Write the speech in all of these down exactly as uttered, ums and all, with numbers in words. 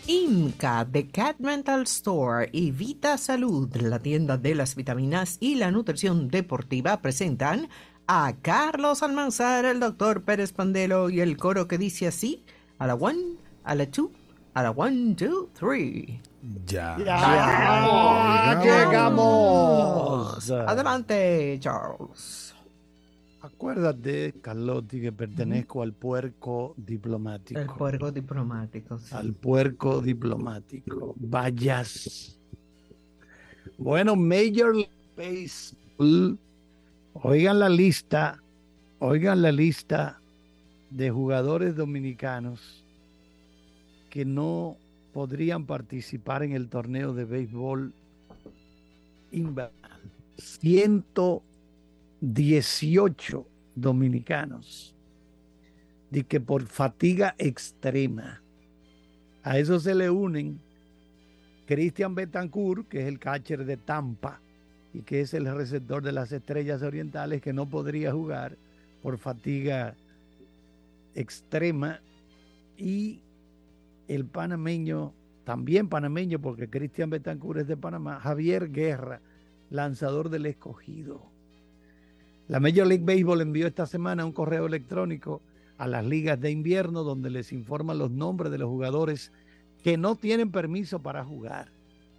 IMCA, The Cat Mental Store y Vita Salud, la tienda de las vitaminas y la nutrición deportiva, presentan a Carlos Almanzar, el doctor Pérez Pandelo y el coro que dice así: a la one, a la two, a la one, two, three. Ya, ya, ya llegamos. Adelante, Charles. Acuérdate, Carlotti, que pertenezco uh-huh. al puerco diplomático. El puerco diplomático, sí. Al puerco diplomático. Vayas. Bueno, Major League Baseball. Oigan la lista, oigan la lista de jugadores dominicanos que no podrían participar en el torneo de béisbol invernal. ciento dieciocho dominicanos de que por fatiga extrema. A eso se le unen Cristian Betancourt, que es el catcher de Tampa y que es el receptor de las Estrellas Orientales, que no podría jugar por fatiga extrema, y el panameño, también panameño porque Cristian Betancourt es de Panamá, Javier Guerra, lanzador del Escogido. La Major League Baseball envió esta semana un correo electrónico a las ligas de invierno donde les informan los nombres de los jugadores que no tienen permiso para jugar.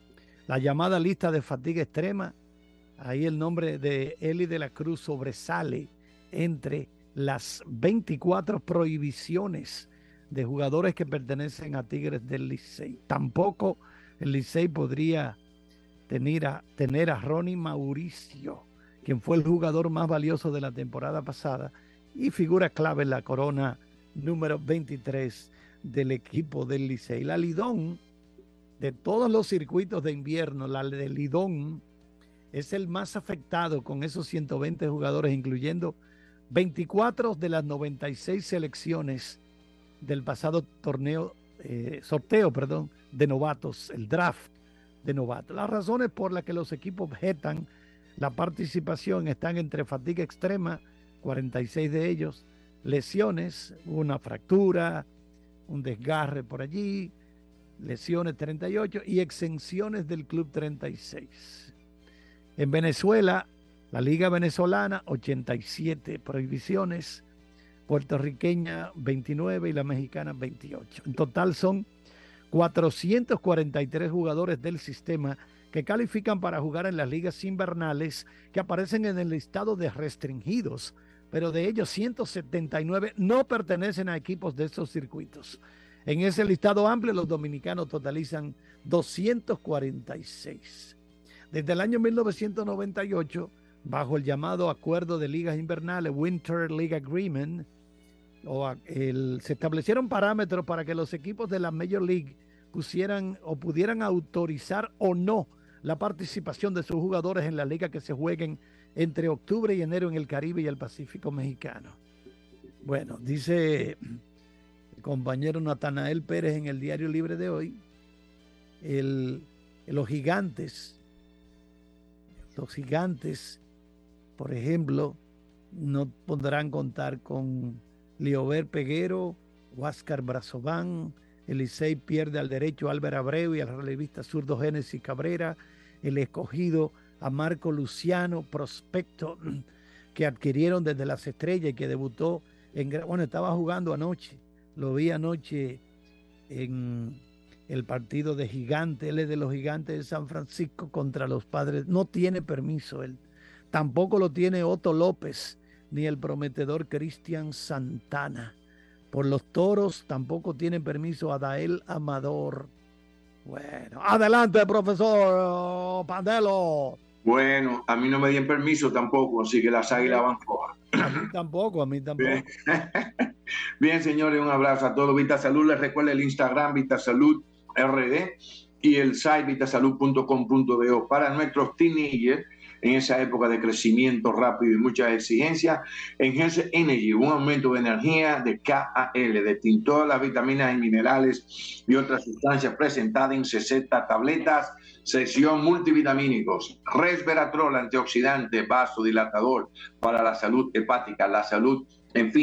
La llamada lista de fatiga extrema, ahí el nombre de Eli de la Cruz sobresale entre las veinticuatro prohibiciones de jugadores que pertenecen a Tigres del Licey. Tampoco el Licey podría tener a, tener a Ronnie Mauricio, quien fue el jugador más valioso de la temporada pasada y figura clave en la corona número veintitrés del equipo del Licey. La Lidón, de todos los circuitos de invierno, la de Lidón es el más afectado con esos ciento veinte jugadores, incluyendo veinticuatro de las noventa y seis selecciones del pasado torneo, eh, sorteo, perdón, de novatos, el draft de novatos. Las razones por las que los equipos objetan la participación están entre fatiga extrema, cuarenta y seis de ellos, lesiones, una fractura, un desgarre por allí, lesiones treinta y ocho y exenciones del club treinta y seis. En Venezuela, la Liga Venezolana, ochenta y siete prohibiciones, puertorriqueña veintinueve y la mexicana veintiocho. En total son cuatrocientos cuarenta y tres jugadores del sistema que califican para jugar en las ligas invernales que aparecen en el listado de restringidos, pero de ellos ciento setenta y nueve no pertenecen a equipos de estos circuitos. En ese listado amplio los dominicanos totalizan doscientos cuarenta y seis. Desde el año mil novecientos noventa y ocho, bajo el llamado Acuerdo de Ligas Invernales, Winter League Agreement, o el, se establecieron parámetros para que los equipos de la Major League pusieran o pudieran autorizar o no la participación de sus jugadores en la liga que se jueguen entre octubre y enero en el Caribe y el Pacífico mexicano. Bueno, dice el compañero Natanael Pérez en el Diario Libre de hoy, el, los gigantes, los gigantes, por ejemplo, no podrán contar con Liober Peguero, Huáscar Brazován. El Licey pierde al derecho a Álvaro Abreu y al relevista zurdo Génesis Cabrera. El Escogido a Marco Luciano, prospecto que adquirieron desde las Estrellas y que debutó en... Bueno, estaba jugando anoche, lo vi anoche en el partido de Gigantes. Él es de los Gigantes de San Francisco contra los Padres. No tiene permiso él. Tampoco lo tiene Otto López ni el prometedor Cristian Santana. Por los Toros tampoco tienen permiso a Dael Amador. Bueno, adelante, profesor Pandelo. Bueno, a mí no me dieron permiso tampoco, así que las águilas van flojas. A mí tampoco, a mí tampoco. Bien. Bien, señores, un abrazo a todos. Vita Salud, les recuerdo el Instagram Vita Salud R D y el site vitasalud punto com punto do para nuestros teenagers en esa época de crecimiento rápido y muchas exigencias. Enhance Energy, un aumento de energía de K A L, de todas las vitaminas y minerales y otras sustancias presentadas en sesenta tabletas, sección multivitamínicos. Resveratrol, antioxidante, vasodilatador para la salud hepática, la salud, en fin,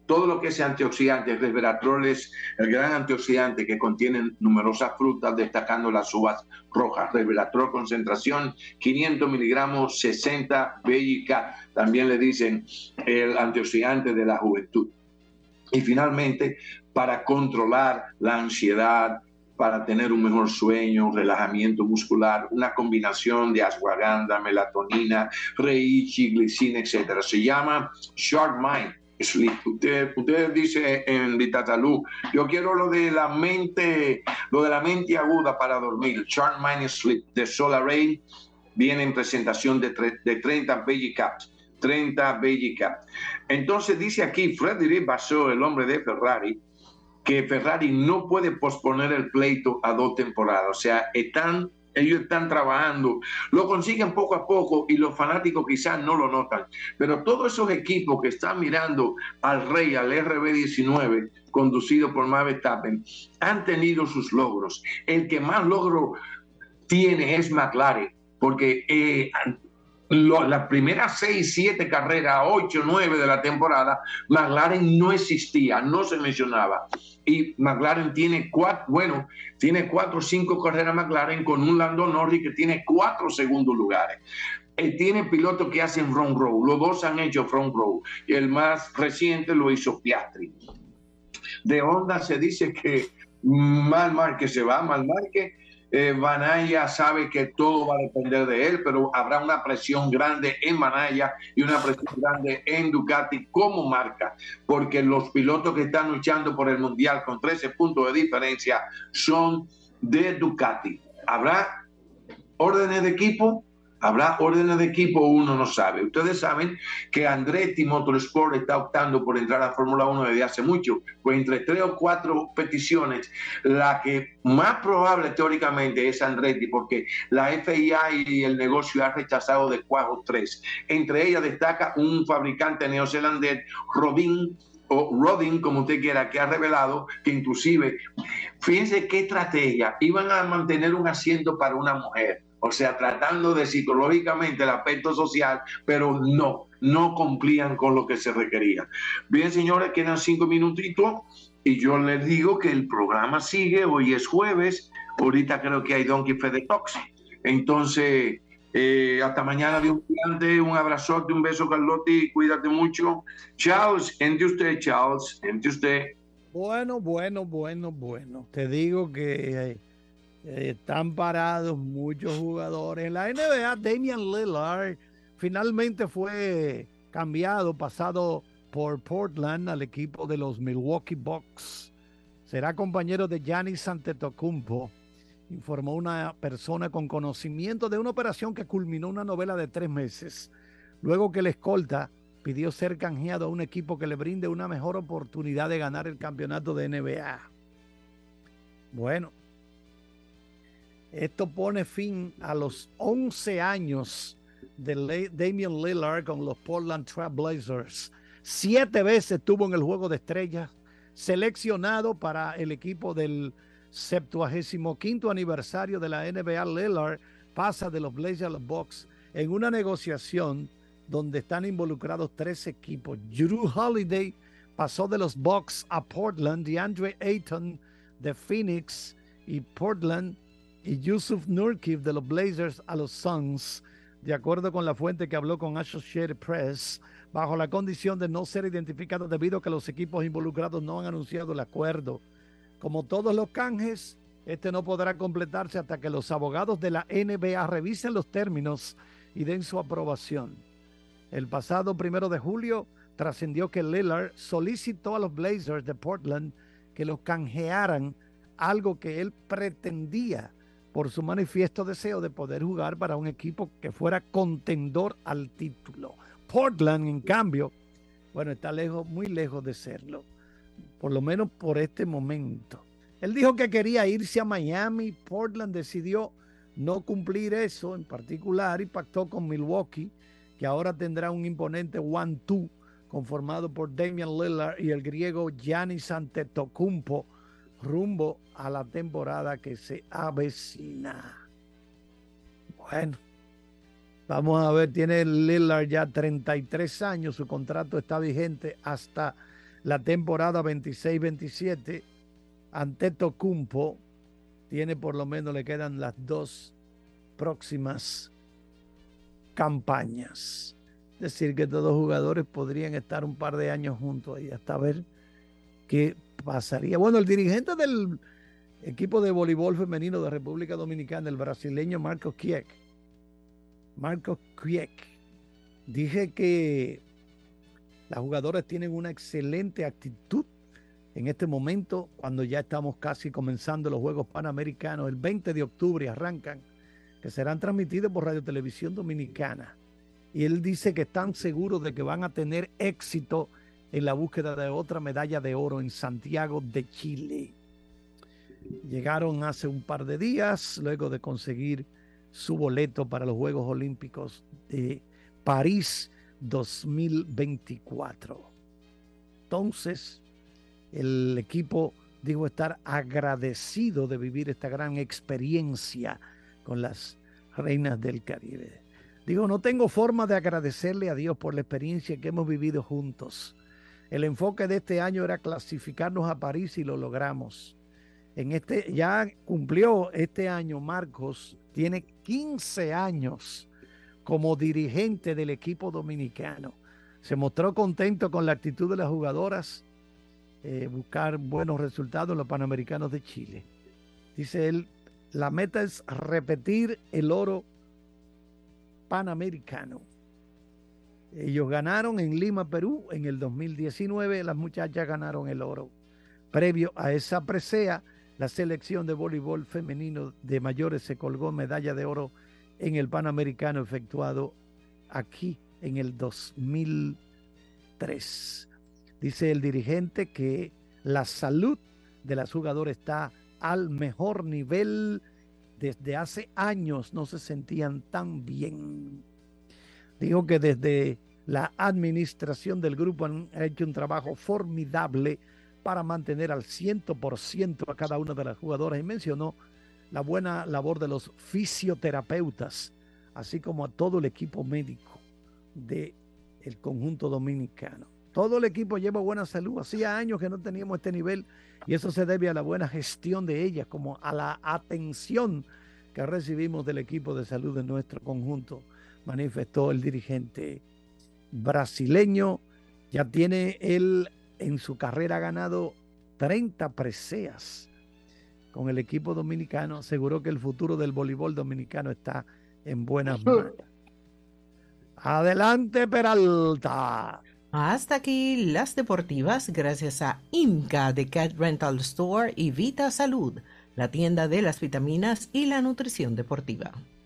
todo lo que es antioxidante. El resveratrol es el gran antioxidante que contiene numerosas frutas, destacando las uvas rojas. Resveratrol, concentración quinientos miligramos, sesenta B I K. También le dicen el antioxidante de la juventud. Y finalmente, para controlar la ansiedad, para tener un mejor sueño, relajamiento muscular, una combinación de ashwagandha, melatonina, reishi, glicina, etcétera. Se llama Sharp Mind Sleep. Usted, usted dice en VitaSalud, yo quiero lo de la mente, lo de la mente aguda para dormir. Sharp Mind Sleep de Solaray viene en presentación de, de treinta B I Caps. treinta B I Caps. Entonces dice aquí Frédéric Vasseur, el hombre de Ferrari, que Ferrari no puede posponer el pleito a dos temporadas. O sea, están, ellos están trabajando, lo consiguen poco a poco y los fanáticos quizás no lo notan. Pero todos esos equipos que están mirando al Rey, al R B diecinueve, conducido por Max Verstappen, han tenido sus logros. El que más logro tiene es McLaren, porque eh, Lo, las primeras seis, siete carreras, ocho, nueve de la temporada, McLaren no existía, no se mencionaba. Y McLaren tiene cuatro, bueno, tiene cuatro o cinco carreras McLaren con un Lando Norris que tiene cuatro segundos lugares. Él tiene pilotos que hacen front row, los dos han hecho front row. Y el más reciente lo hizo Piastri. De Honda se dice que Marc Márquez se va, Marc Márquez. Eh, Banaya sabe que todo va a depender de él, pero habrá una presión grande en Banaya y una presión grande en Ducati como marca, porque los pilotos que están luchando por el Mundial con trece puntos de diferencia son de Ducati. ¿Habrá órdenes de equipo? ¿Habrá órdenes de equipo? Uno no sabe. Ustedes saben que Andretti Motorsport está optando por entrar a Fórmula uno desde hace mucho. Pues entre tres o cuatro peticiones, la que más probable teóricamente es Andretti, porque la F I A y el negocio ha rechazado de cuatro tres. Entre ellas destaca un fabricante neozelandés, Rodin, o Rodin, como usted quiera, que ha revelado que inclusive, fíjense qué estrategia, iban a mantener un asiento para una mujer. O sea, tratando de psicológicamente el aspecto social, pero no, no cumplían con lo que se requería. Bien, señores, quedan cinco minutitos y yo les digo que el programa sigue. Hoy es jueves, ahorita creo que hay Donkey Fede Talks. Entonces, eh, hasta mañana, Dios mediante, un abrazote, un beso, Carlotti, cuídate mucho. Charles, entre usted, Charles, entre usted. Bueno, bueno, bueno, bueno. Te digo que... Eh... Eh, están parados muchos jugadores. En la N B A, Damian Lillard finalmente fue cambiado, pasado por Portland al equipo de los Milwaukee Bucks. Será compañero de Giannis Antetokounmpo, informó una persona con conocimiento de una operación que culminó una novela de tres meses, luego que el escolta pidió ser canjeado a un equipo que le brinde una mejor oportunidad de ganar el campeonato de N B A. Bueno, esto pone fin a los once años de Damian Lillard con los Portland Trail Blazers. Siete veces estuvo en el Juego de Estrellas, seleccionado para el equipo del septuagésimo quinto aniversario de la N B A. Lillard pasa de los Blazers a los Bucks en una negociación donde están involucrados tres equipos. Jrue Holiday pasó de los Bucks a Portland, DeAndre Ayton de Phoenix y Portland, y Yusuf Nurkic de los Blazers a los Suns, de acuerdo con la fuente que habló con Associated Press, bajo la condición de no ser identificado debido a que los equipos involucrados no han anunciado el acuerdo. Como todos los canjes, este no podrá completarse hasta que los abogados de la N B A revisen los términos y den su aprobación. El pasado primero de julio trascendió que Lillard solicitó a los Blazers de Portland que los canjearan, algo que él pretendía por su manifiesto deseo de poder jugar para un equipo que fuera contendor al título. Portland, en cambio, bueno, está lejos, muy lejos de serlo, por lo menos por este momento. Él dijo que quería irse a Miami. Portland decidió no cumplir eso en particular y pactó con Milwaukee, que ahora tendrá un imponente one two conformado por Damian Lillard y el griego Giannis Antetokounmpo, rumbo a la temporada que se avecina. Bueno, vamos a ver, tiene Lillard ya treinta y tres años, su contrato está vigente hasta la temporada veintiséis veintisiete. Antetokounmpo tiene por lo menos, le quedan las dos próximas campañas. Es decir, que estos dos jugadores podrían estar un par de años juntos y hasta ver qué pasaría. Bueno, el dirigente del equipo de voleibol femenino de República Dominicana, el brasileño Marcos Kiek, Marcos Kiek, dije que las jugadoras tienen una excelente actitud en este momento, cuando ya estamos casi comenzando los Juegos Panamericanos. El veinte de octubre arrancan, que serán transmitidos por Radio Televisión Dominicana. Y él dice que están seguros de que van a tener éxito en la búsqueda de otra medalla de oro en Santiago de Chile. Llegaron hace un par de días, luego de conseguir su boleto para los Juegos Olímpicos de París dos mil veinticuatro. Entonces, el equipo dijo estar agradecido de vivir esta gran experiencia con las reinas del Caribe. Digo, no tengo forma de agradecerle a Dios por la experiencia que hemos vivido juntos. El enfoque de este año era clasificarnos a París y lo logramos. En este, ya cumplió este año, Marcos tiene quince años como dirigente del equipo dominicano. Se mostró contento con la actitud de las jugadoras, eh, buscar buenos resultados en los Panamericanos de Chile. Dice él, la meta es repetir el oro panamericano. Ellos ganaron en Lima, Perú, en el dos mil diecinueve. Las muchachas ganaron el oro. Previo a esa presea, la selección de voleibol femenino de mayores se colgó medalla de oro en el Panamericano efectuado aquí en el dos mil tres. Dice el dirigente que la salud de las jugadoras está al mejor nivel. Desde hace años no se sentían tan bien. Dijo que desde la administración del grupo han hecho un trabajo formidable para mantener al cien por ciento a cada una de las jugadoras, y mencionó la buena labor de los fisioterapeutas, así como a todo el equipo médico del conjunto dominicano. Todo el equipo lleva buena salud. Hacía años que no teníamos este nivel y eso se debe a la buena gestión de ellas, como a la atención que recibimos del equipo de salud de nuestro conjunto, manifestó el dirigente brasileño. Ya tiene él en su carrera ganado treinta preseas con el equipo dominicano. Aseguró que el futuro del voleibol dominicano está en buenas manos. Adelante, Peralta. Hasta aquí las deportivas, gracias a IMCA de Cat Rental Store y Vita Salud, la tienda de las vitaminas y la nutrición deportiva.